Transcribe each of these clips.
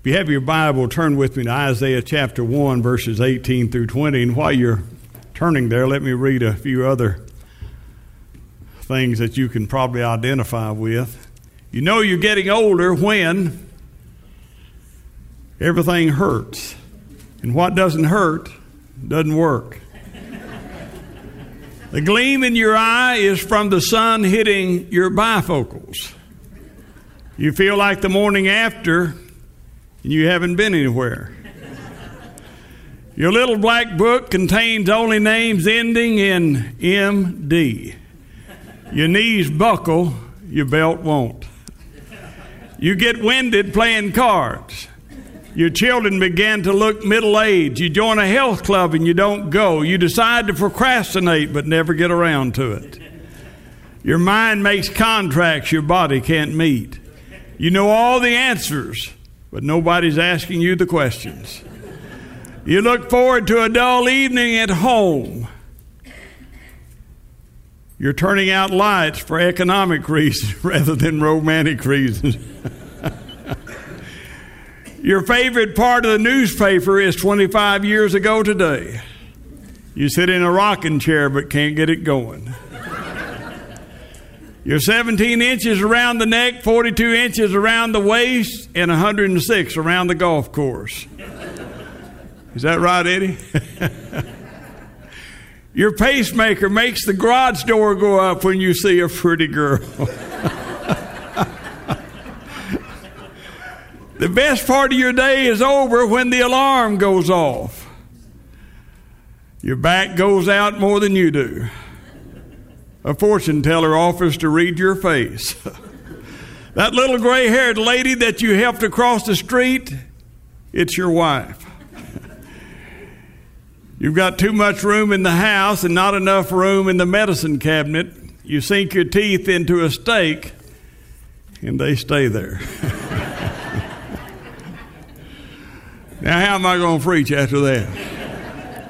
If you have your Bible, turn with me to Isaiah chapter 1, verses 18 through 20. And while you're turning there, let me read a few other things that you can probably identify with. You know you're getting older when everything hurts. And what doesn't hurt doesn't work. The gleam in your eye is from the sun hitting your bifocals. You feel like the morning after, and you haven't been anywhere. Your little black book contains only names ending in M.D. Your knees buckle, your belt won't. You get winded playing cards. Your children begin to look middle-aged. You join a health club and you don't go. You decide to procrastinate but never get around to it. Your mind makes contracts your body can't meet. You know all the answers, but nobody's asking you the questions. You look forward to a dull evening at home. You're turning out lights for economic reasons rather than romantic reasons. Your favorite part of the newspaper is 25 years ago today. You sit in a rocking chair but can't get it going. You're 17 inches around the neck, 42 inches around the waist, and 106 around the golf course. Is that right, Eddie? Your pacemaker makes the garage door go up when you see a pretty girl. The best part of your day is over when the alarm goes off. Your back goes out more than you do. A fortune teller offers to read your face. That little gray-haired lady that you helped across the street, it's your wife. You've got too much room in the house and not enough room in the medicine cabinet. You sink your teeth into a steak, and they stay there. Now, how am I going to preach after that?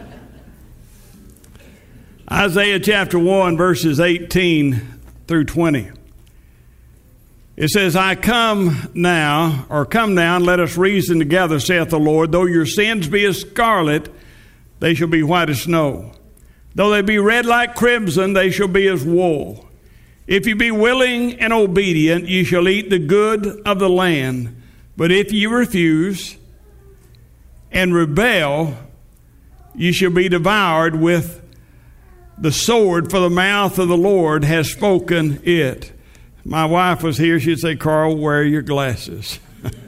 Isaiah chapter 1, verses 18 through 20. It says, come now, and let us reason together, saith the Lord. Though your sins be as scarlet, they shall be white as snow. Though they be red like crimson, they shall be as wool. If you be willing and obedient, ye shall eat the good of the land. But if ye refuse and rebel, ye shall be devoured with the sword, for the mouth of the Lord has spoken it. My wife was here, she'd say, Carl, wear your glasses.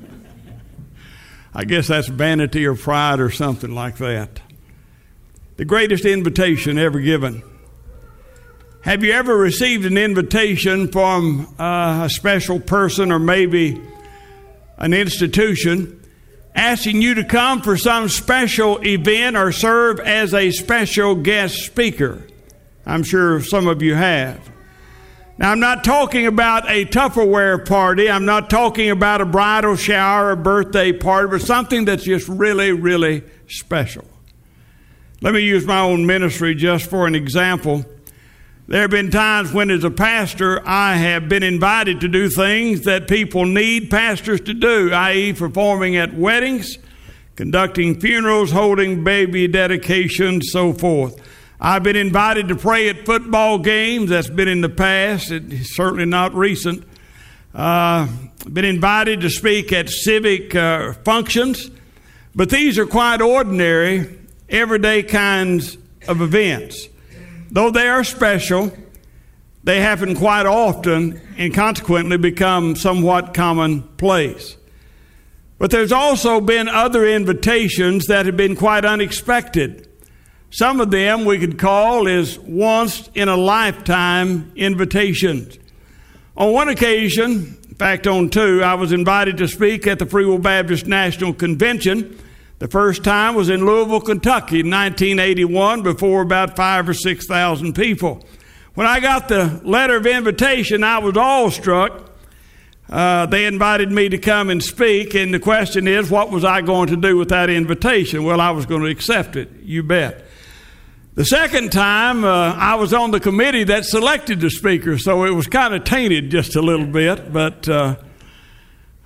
I guess that's vanity or pride or something like that. The greatest invitation ever given. Have you ever received an invitation from a special person or maybe an institution asking you to come for some special event or serve as a special guest speaker? I'm sure some of you have. Now, I'm not talking about a Tupperware party. I'm not talking about a bridal shower or birthday party, but something that's just really, really special. Let me use my own ministry just for an example. There have been times when, as a pastor, I have been invited to do things that people need pastors to do, i.e. performing at weddings, conducting funerals, holding baby dedications, so forth. I've been invited to pray at football games. That's been in the past. It's certainly not recent. Been invited to speak at civic functions. But these are quite ordinary, everyday kinds of events. Though they are special, they happen quite often and consequently become somewhat commonplace. But there's also been other invitations that have been quite unexpected. Some of them we could call as once-in-a-lifetime invitations. On one occasion, in fact on two, I was invited to speak at the Free Will Baptist National Convention. The first time was in Louisville, Kentucky in 1981 before about 5,000 or 6,000 people. When I got the letter of invitation, I was awestruck. They invited me to come and speak, and the question is, what was I going to do with that invitation? Well, I was going to accept it, you bet. The second time, I was on the committee that selected the speaker, so it was kind of tainted just a little bit, but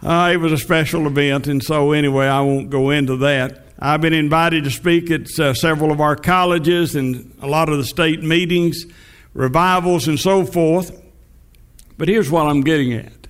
It was a special event, and so anyway, I won't go into that. I've been invited to speak at several of our colleges and a lot of the state meetings, revivals, and so forth. But here's what I'm getting at.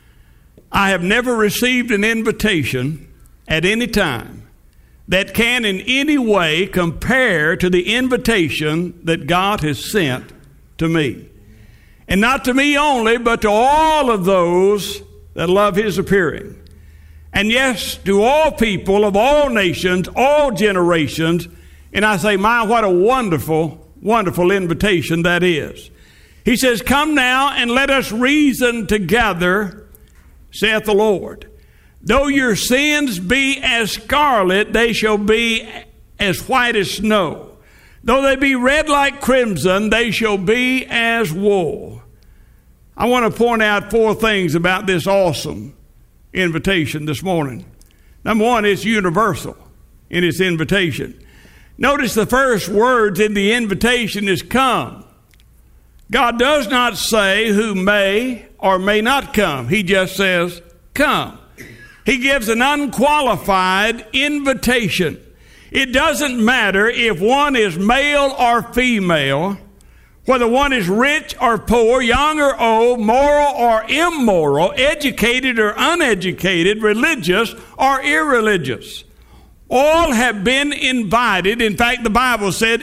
I have never received an invitation at any time that can in any way compare to the invitation that God has sent to me. And not to me only, but to all of those that love His appearing. And yes, to all people of all nations, all generations. And I say, my, what a wonderful, wonderful invitation that is. He says, come now and let us reason together, saith the Lord. Though your sins be as scarlet, they shall be as white as snow. Though they be red like crimson, they shall be as wool. I want to point out 4 things about this awesome invitation this morning. Number 1, it's universal in its invitation. Notice the first words in the invitation is come. God does not say who may or may not come. He just says come. He gives an unqualified invitation. It doesn't matter if one is male or female, whether one is rich or poor, young or old, moral or immoral, educated or uneducated, religious or irreligious. All have been invited. In fact, the Bible said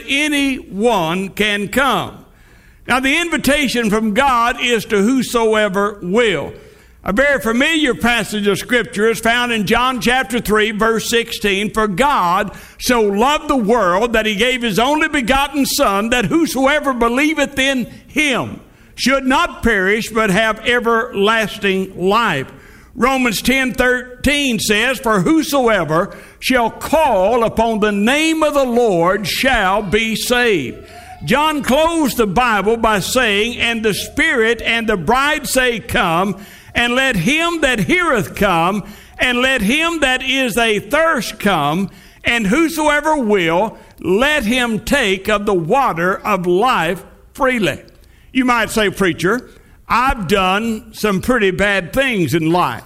anyone can come. Now, the invitation from God is to whosoever will. A very familiar passage of Scripture is found in John chapter 3, verse 16. For God so loved the world that He gave His only begotten Son, that whosoever believeth in Him should not perish, but have everlasting life. Romans 10:13 says, for whosoever shall call upon the name of the Lord shall be saved. John closed the Bible by saying, and the Spirit and the bride say, come, and let him that heareth come, and let him that is athirst come, and whosoever will, let him take of the water of life freely. You might say, preacher, I've done some pretty bad things in life.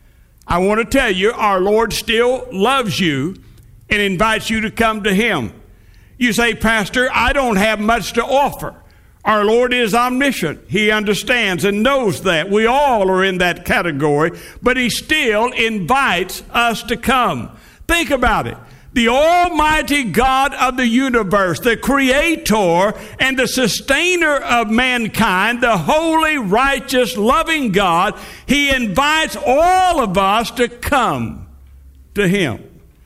I want to tell you, our Lord still loves you and invites you to come to Him. You say, Pastor, I don't have much to offer. Our Lord is omniscient. He understands and knows that. We all are in that category, but He still invites us to come. Think about it. The Almighty God of the universe, the Creator and the Sustainer of mankind, the holy, righteous, loving God, He invites all of us to come to Him.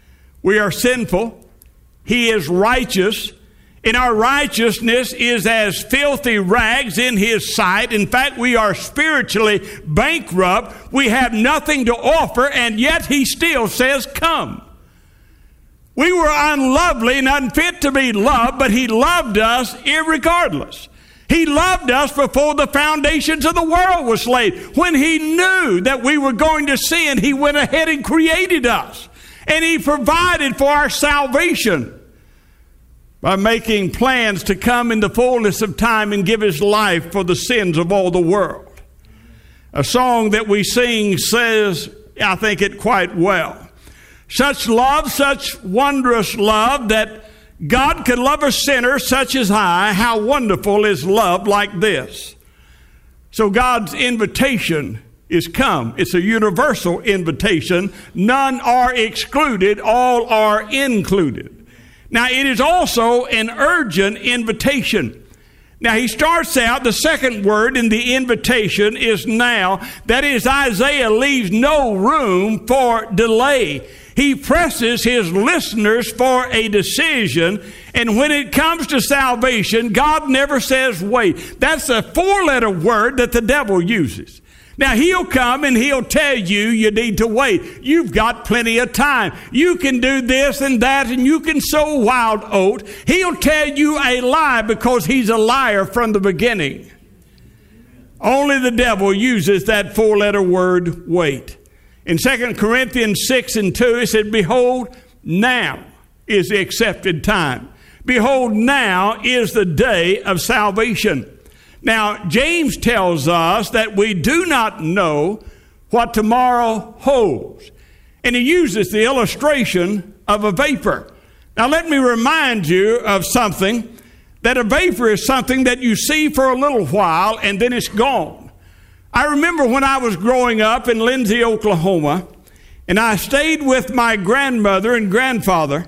We are sinful. He is righteous. And our righteousness is as filthy rags in His sight. In fact, we are spiritually bankrupt. We have nothing to offer, and yet He still says, come. We were unlovely and unfit to be loved, but He loved us irregardless. He loved us before the foundations of the world was laid. When He knew that we were going to sin, He went ahead and created us. And He provided for our salvation by making plans to come in the fullness of time and give His life for the sins of all the world. A song that we sing says, I think it quite well. Such love, such wondrous love, that God could love a sinner such as I. How wonderful is love like this. So God's invitation is come. It's a universal invitation. None are excluded. All are included. Now, it is also an urgent invitation. Now, he starts out, the second word in the invitation is now. That is, Isaiah leaves no room for delay. He presses his listeners for a decision. And when it comes to salvation, God never says wait. That's a 4-letter word that the devil uses. Now, he'll come and he'll tell you need to wait. You've got plenty of time. You can do this and that, and you can sow wild oat. He'll tell you a lie because he's a liar from the beginning. Only the devil uses that 4-letter word, wait. In 2 Corinthians 6:2, it said, behold, now is the accepted time. Behold, now is the day of salvation. Now, James tells us that we do not know what tomorrow holds. And he uses the illustration of a vapor. Now let me remind you of something, that a vapor is something that you see for a little while and then it's gone. I remember when I was growing up in Lindsay, Oklahoma, and I stayed with my grandmother and grandfather.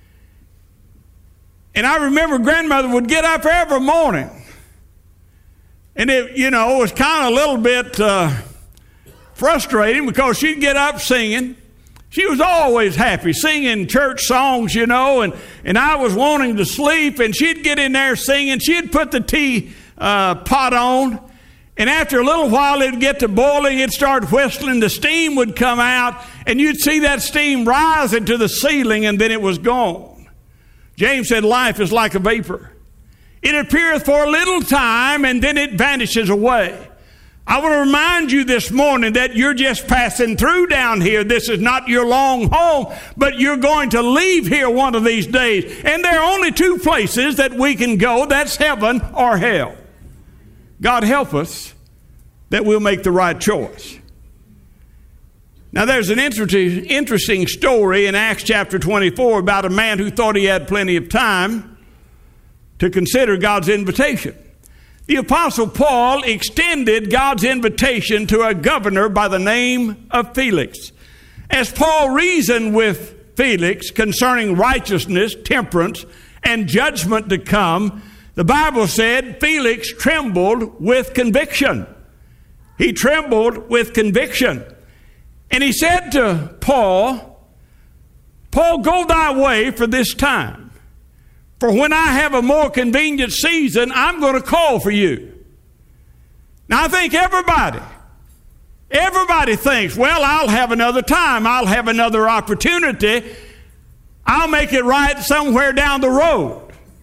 And I remember grandmother would get up every morning. And it, was kind of a little bit frustrating because she'd get up singing. She was always happy, singing church songs, and I was wanting to sleep, and she'd get in there singing. She'd put the tea pot on, and after a little while, it'd get to boiling. It'd start whistling. The steam would come out, and you'd see that steam rising to the ceiling, and then it was gone. James said, life is like a vapor. It appeareth for a little time, and then it vanishes away. I want to remind you this morning that you're just passing through down here. This is not your long home, but you're going to leave here one of these days. And there are only two places that we can go. That's heaven or hell. God help us that we'll make the right choice. Now there's an interesting story in Acts chapter 24 about a man who thought he had plenty of time to consider God's invitation. The Apostle Paul extended God's invitation to a governor by the name of Felix. As Paul reasoned with Felix concerning righteousness, temperance, and judgment to come, the Bible said Felix trembled with conviction. He trembled with conviction. And he said to Paul, go thy way for this time. For when I have a more convenient season, I'm going to call for you. Now, I think everybody thinks, well, I'll have another time. I'll have another opportunity. I'll make it right somewhere down the road.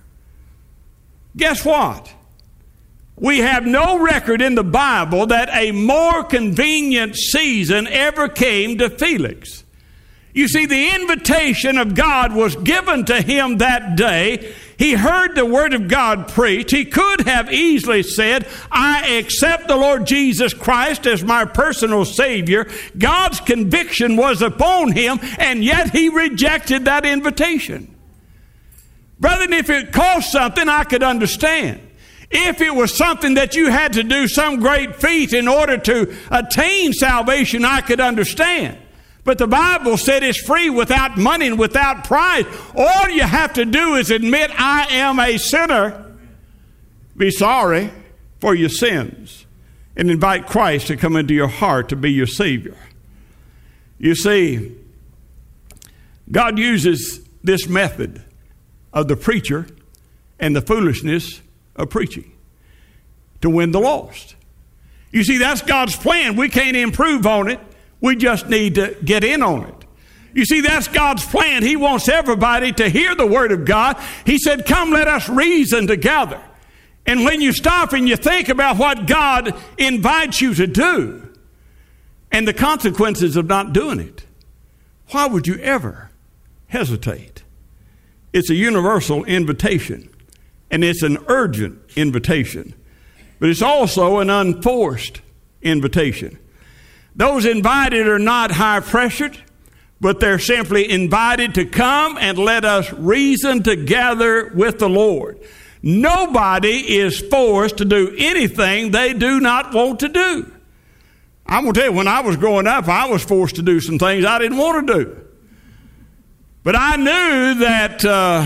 Guess what? We have no record in the Bible that a more convenient season ever came to Felix. You see, the invitation of God was given to him that day. He heard the word of God preached. He could have easily said, I accept the Lord Jesus Christ as my personal Savior. God's conviction was upon him, and yet he rejected that invitation. Brethren, if it cost something, I could understand. If it was something that you had to do some great feat in order to attain salvation, I could understand. But the Bible said it's free without money and without price. All you have to do is admit, I am a sinner, be sorry for your sins, and invite Christ to come into your heart to be your Savior. You see, God uses this method of the preacher and the foolishness of preaching to win the lost. You see, that's God's plan. We can't improve on it. We just need to get in on it. You see, that's God's plan. He wants everybody to hear the word of God. He said, come, let us reason together. And when you stop and you think about what God invites you to do and the consequences of not doing it, why would you ever hesitate? It's a universal invitation, and it's an urgent invitation, but it's also an unforced invitation. Those invited are not high-pressured, but they're simply invited to come and let us reason together with the Lord. Nobody is forced to do anything they do not want to do. I'm going to tell you, when I was growing up, I was forced to do some things I didn't want to do. But I knew that,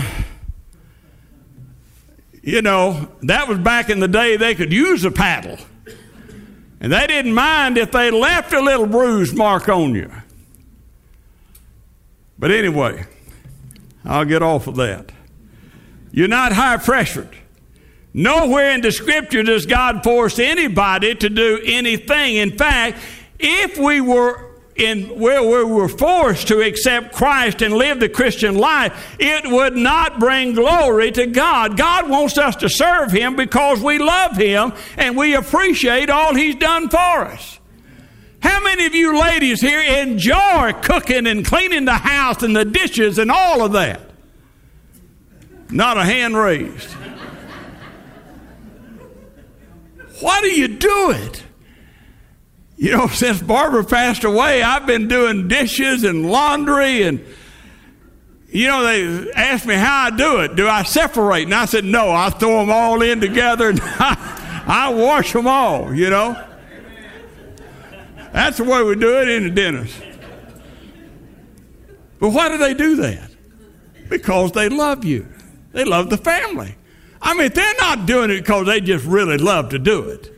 that was back in the day they could use a paddle. And they didn't mind if they left a little bruise mark on you. But anyway, I'll get off of that. You're not high-pressured. Nowhere in the Scripture does God force anybody to do anything. In fact, if we were where we were forced to accept Christ and live the Christian life, it would not bring glory to God. God wants us to serve Him because we love Him and we appreciate all He's done for us. How many of you ladies here enjoy cooking and cleaning the house and the dishes and all of that? Not a hand raised. Why do you do it? You know, since Barbara passed away, I've been doing dishes and laundry, and you know, they asked me how I do it. Do I separate? And I said, no, I throw them all in together and I wash them all, you know. That's the way we do it in the dentist. But why do they do that? Because they love you. They love the family. I mean, they're not doing it because they just really love to do it.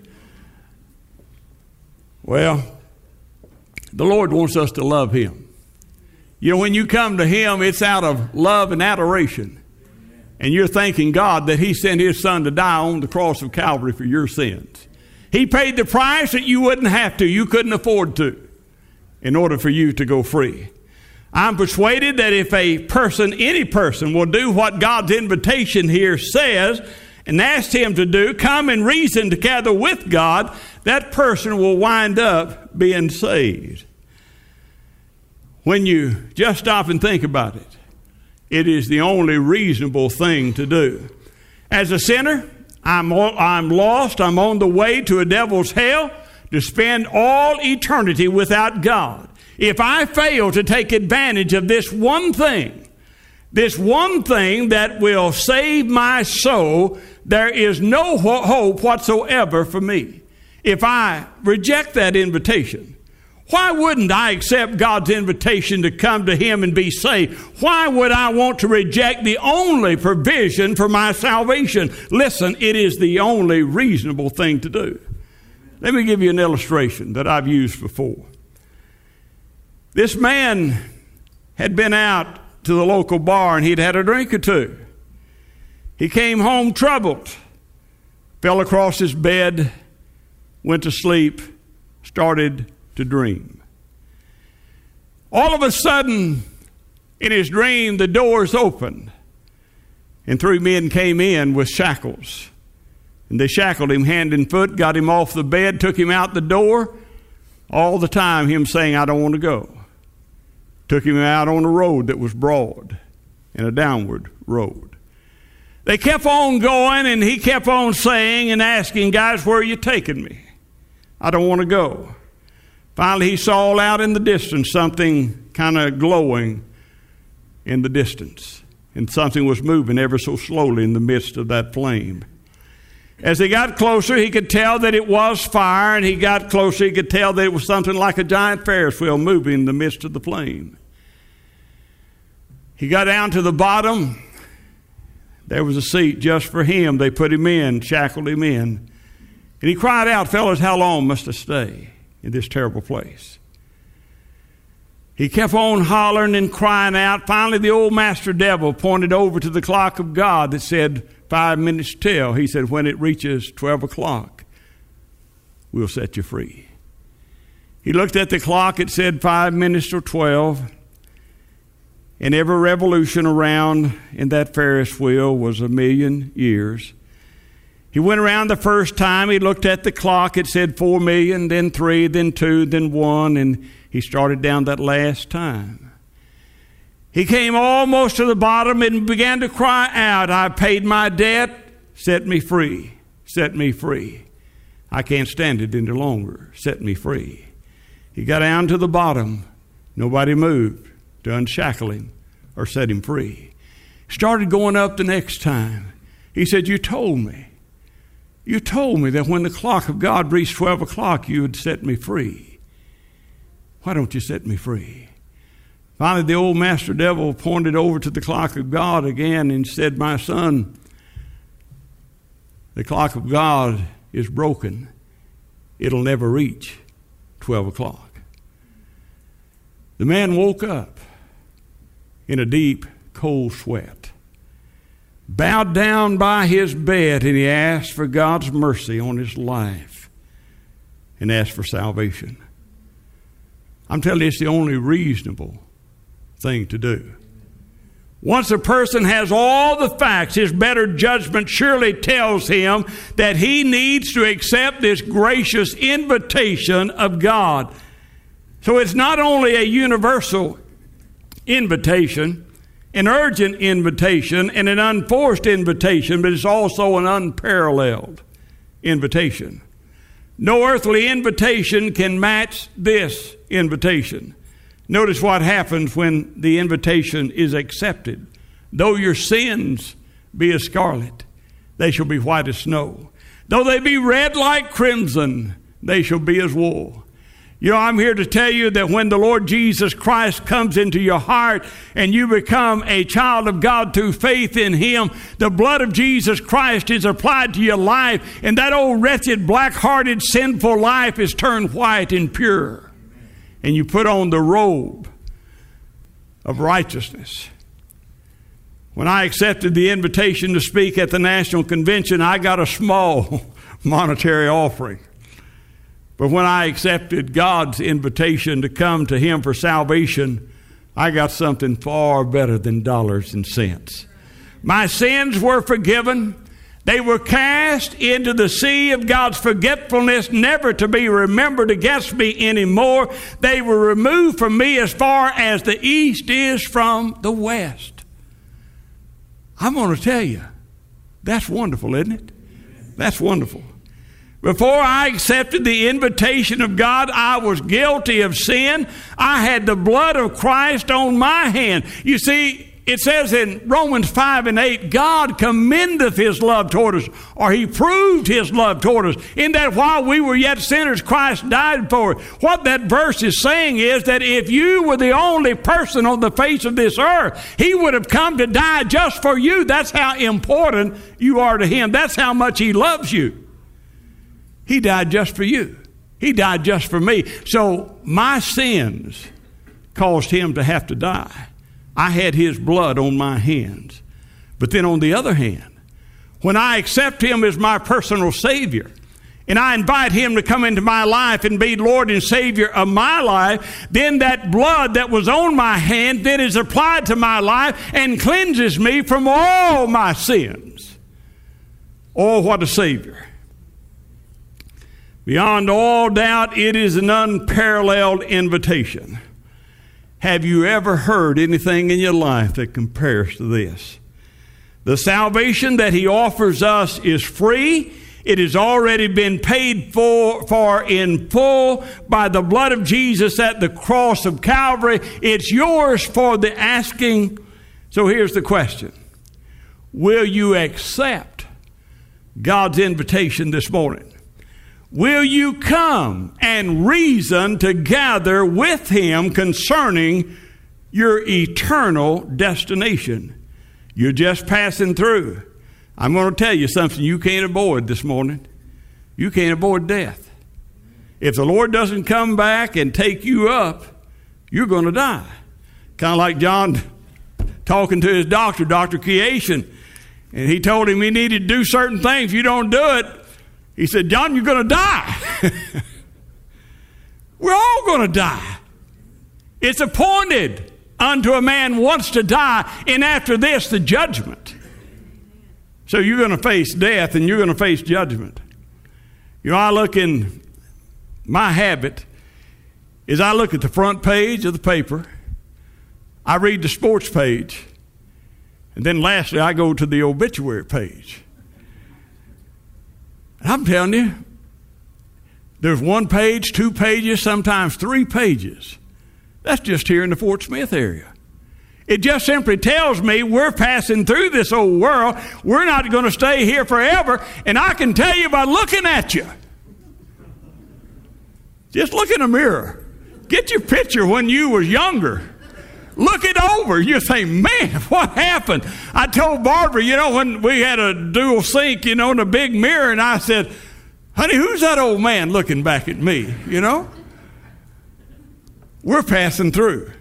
Well, the Lord wants us to love Him. You know, when you come to Him, it's out of love and adoration. And you're thanking God that He sent His Son to die on the cross of Calvary for your sins. He paid the price that you wouldn't have to, you couldn't afford to, in order for you to go free. I'm persuaded that if a person, any person, will do what God's invitation here says and ask Him to do, come and reason together with God, that person will wind up being saved. When you just stop and think about it, it is the only reasonable thing to do. As a sinner, I'm lost. I'm on the way to a devil's hell to spend all eternity without God. If I fail to take advantage of this one thing that will save my soul, there is no hope whatsoever for me. If I reject that invitation, why wouldn't I accept God's invitation to come to Him and be saved? Why would I want to reject the only provision for my salvation? Listen, it is the only reasonable thing to do. Let me give you an illustration that I've used before. This man had been out to the local bar and he'd had a drink or two. He came home troubled, fell across his bed, went to sleep, started to dream. All of a sudden, in his dream, the doors opened, and 3 men came in with shackles. And they shackled him hand and foot, got him off the bed, took him out the door, all the time him saying, I don't want to go. Took him out on a road that was broad and a downward road. They kept on going, and he kept on saying and asking, guys, where are you taking me? I don't want to go. Finally, he saw out in the distance something kind of glowing in the distance. And something was moving ever so slowly in the midst of that flame. As he got closer, he could tell that it was fire. And he got closer, he could tell that it was something like a giant Ferris wheel moving in the midst of the flame. He got down to the bottom. There was a seat just for him. They put him in, shackled him in. And he cried out, fellas, how long must I stay in this terrible place? He kept on hollering and crying out. Finally, the old master devil pointed over to the clock of God that said 5 minutes till. He said, when it reaches 12 o'clock, we'll set you free. He looked at the clock. It said 5 minutes to 12. And every revolution around in that Ferris wheel was 1,000,000 years. He went around the first time. He looked at the clock. It said 4 million, then 3, then 2, then 1. And he started down that last time. He came almost to the bottom and began to cry out, I paid my debt. Set me free. Set me free. I can't stand it any longer. Set me free. He got down to the bottom. Nobody moved to unshackle him or set him free. Started going up the next time. He said, you told me that when the clock of God reached 12 o'clock, you would set me free. Why don't you set me free? Finally, the old master devil pointed over to the clock of God again and said, my son, the clock of God is broken. It'll never reach 12 o'clock. The man woke up in a deep, cold sweat, bowed down by his bed, and he asked for God's mercy on his life and asked for salvation. I'm telling you, it's the only reasonable thing to do. Once a person has all the facts, his better judgment surely tells him that he needs to accept this gracious invitation of God. So it's not only a universal invitation, an urgent invitation, and an unforced invitation, but it's also an unparalleled invitation. No earthly invitation can match this invitation. Notice what happens when the invitation is accepted. Though your sins be as scarlet, they shall be white as snow. Though they be red like crimson, they shall be as wool. You know, I'm here to tell you that when the Lord Jesus Christ comes into your heart and you become a child of God through faith in Him, the blood of Jesus Christ is applied to your life, and that old wretched, black-hearted, sinful life is turned white and pure. And you put on the robe of righteousness. When I accepted the invitation to speak at the National Convention, I got a small monetary offering. But when I accepted God's invitation to come to Him for salvation, I got something far better than dollars and cents. My sins were forgiven. They were cast into the sea of God's forgetfulness, never to be remembered against me anymore. They were removed from me as far as the east is from the west. I'm going to tell you, that's wonderful, isn't it? That's wonderful. Before I accepted the invitation of God, I was guilty of sin. I had the blood of Christ on my hand. You see, it says in Romans 5 and 8, God commendeth His love toward us, or He proved His love toward us, in that while we were yet sinners, Christ died for us. What that verse is saying is that if you were the only person on the face of this earth, He would have come to die just for you. That's how important you are to Him. That's how much He loves you. He died just for you. He died just for me. So my sins caused Him to have to die. I had His blood on my hands. But then on the other hand, when I accept Him as my personal Savior, and I invite Him to come into my life and be Lord and Savior of my life, then that blood that was on my hand then is applied to my life and cleanses me from all my sins. Oh, what a Savior. Beyond all doubt, it is an unparalleled invitation. Have you ever heard anything in your life that compares to this? The salvation that He offers us is free. It has already been paid for in full by the blood of Jesus at the cross of Calvary. It's yours for the asking. So here's the question. Will you accept God's invitation this morning? Will you come and reason together with Him concerning your eternal destination? You're just passing through. I'm going to tell you something you can't avoid this morning. You can't avoid death. If the Lord doesn't come back and take you up, you're going to die. Kind of like John talking to his doctor, Dr. Creation, and he told him he needed to do certain things. If you don't do it, he said, John, you're going to die. We're all going to die. It's appointed unto a man once to die, and after this, the judgment. So you're going to face death, and you're going to face judgment. You know, I look in, my habit is I look at the front page of the paper, I read the sports page, and then lastly, I go to the obituary page. And I'm telling you, there's 1 page, 2 pages, sometimes 3 pages. That's just here in the Fort Smith area. It just simply tells me we're passing through this old world. We're not going to stay here forever. And I can tell you by looking at you. Just look in a mirror. Get your picture when you was younger. Look it over. You think, man, what happened? I told Barbara, you know, when we had a dual sink, you know, in a big mirror, and I said, honey, who's that old man looking back at me, you know? We're passing through.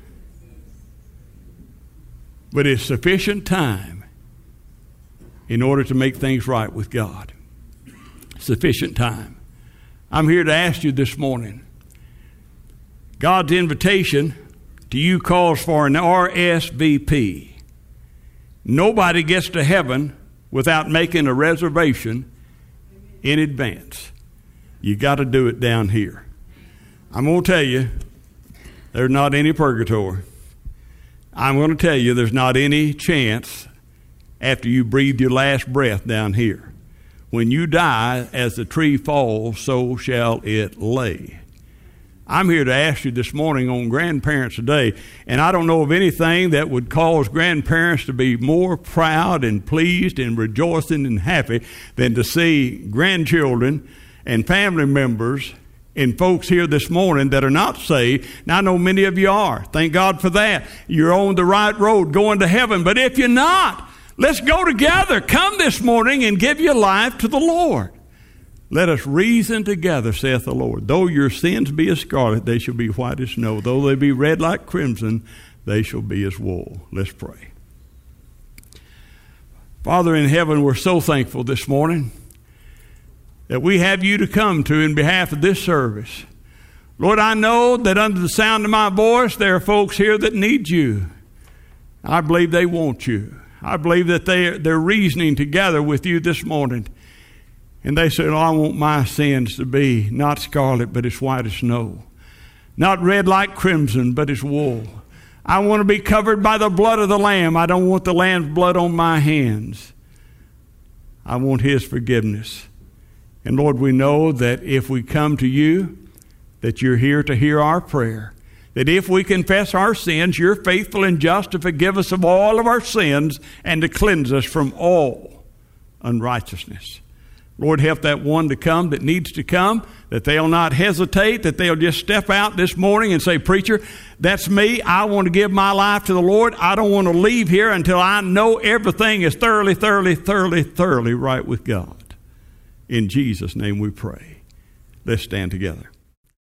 But it's sufficient time in order to make things right with God. Sufficient time. I'm here to ask you this morning, God's invitation to you calls for an RSVP. Nobody gets to heaven without making a reservation in advance. You got to do it down here. I'm going to tell you, there's not any purgatory. I'm going to tell you, there's not any chance after you breathe your last breath down here. when you die, as the tree falls, so shall it lay. I'm here to ask you this morning on Grandparents' Day, and I don't know of anything that would cause grandparents to be more proud and pleased and rejoicing and happy than to see grandchildren and family members and folks here this morning that are not saved. Now, I know many of you are. Thank God for that. You're on the right road going to heaven. But if you're not, let's go together. Come this morning and give your life to the Lord. Let us reason together, saith the Lord. Though your sins be as scarlet, they shall be white as snow. Though they be red like crimson, they shall be as wool. Let's pray. Father in heaven, we're so thankful this morning that we have you to come to in behalf of this service. Lord, I know that under the sound of my voice, there are folks here that need you. I believe they want you. I believe that they're reasoning together with you this morning. And they said, I want my sins to be not scarlet, but as white as snow. Not red like crimson, but as wool. I want to be covered by the blood of the Lamb. I don't want the Lamb's blood on my hands. I want his forgiveness. And Lord, we know that if we come to you, that you're here to hear our prayer. That if we confess our sins, you're faithful and just to forgive us of all of our sins and to cleanse us from all unrighteousness. Lord, help that one to come that needs to come, that they'll not hesitate, that they'll just step out this morning and say, preacher, that's me. I want to give my life to the Lord. I don't want to leave here until I know everything is thoroughly right with God. In Jesus' name we pray. Let's stand together.